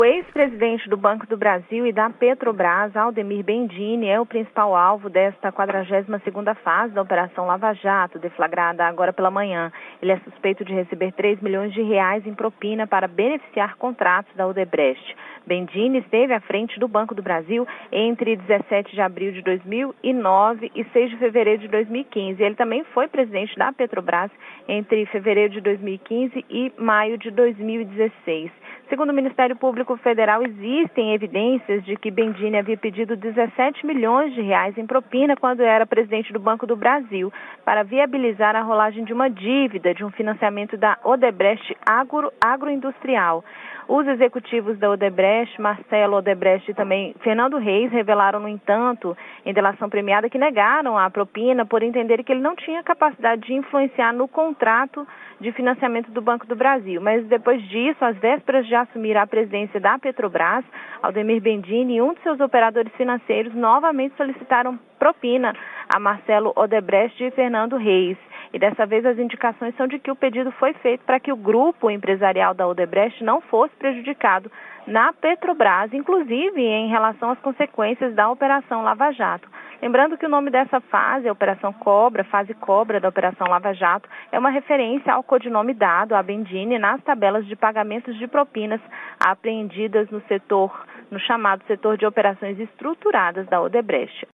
O ex-presidente do Banco do Brasil e da Petrobras, Aldemir Bendini, é o principal alvo desta 42ª fase da Operação Lava Jato, deflagrada agora pela manhã. Ele é suspeito de receber 3 milhões de reais em propina para beneficiar contratos da Odebrecht. Bendini esteve à frente do Banco do Brasil entre 17 de abril de 2009 e 6 de fevereiro de 2015. Ele também foi presidente da Petrobras entre fevereiro de 2015 e maio de 2016. Segundo o Ministério Público Federal, existem evidências de que Bendini havia pedido 17 milhões de reais em propina quando era presidente do Banco do Brasil, para viabilizar a rolagem de uma dívida de um financiamento da Odebrecht agroindustrial. Os executivos da Odebrecht, Marcelo Odebrecht e também Fernando Reis, revelaram, no entanto, em delação premiada, que negaram a propina por entenderem que ele não tinha capacidade de influenciar no contrato de financiamento do Banco do Brasil. Mas depois disso, às vésperas de assumir a presidência da Petrobras, Aldemir Bendini e um de seus operadores financeiros novamente solicitaram propina a Marcelo Odebrecht e Fernando Reis. E dessa vez as indicações são de que o pedido foi feito para que o grupo empresarial da Odebrecht não fosse prejudicado na Petrobras, inclusive em relação às consequências da Operação Lava Jato. Lembrando que o nome dessa fase, a Operação Cobra, fase Cobra da Operação Lava Jato, é uma referência ao codinome dado a Bendini nas tabelas de pagamentos de propinas apreendidas no chamado setor de operações estruturadas da Odebrecht.